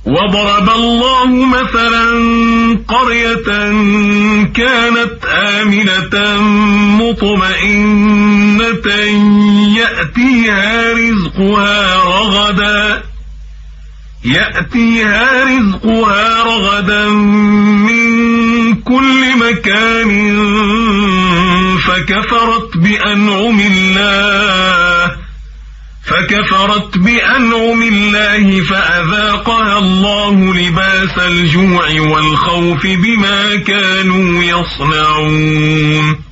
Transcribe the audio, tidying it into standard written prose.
وضرب الله مثلا قرية كانت آمنة مطمئنة يأتيها رزقها رغدا من كل مكان فكفرت بأنعم الله فأذاقها الله لباس الجوع والخوف بما كانوا يصنعون.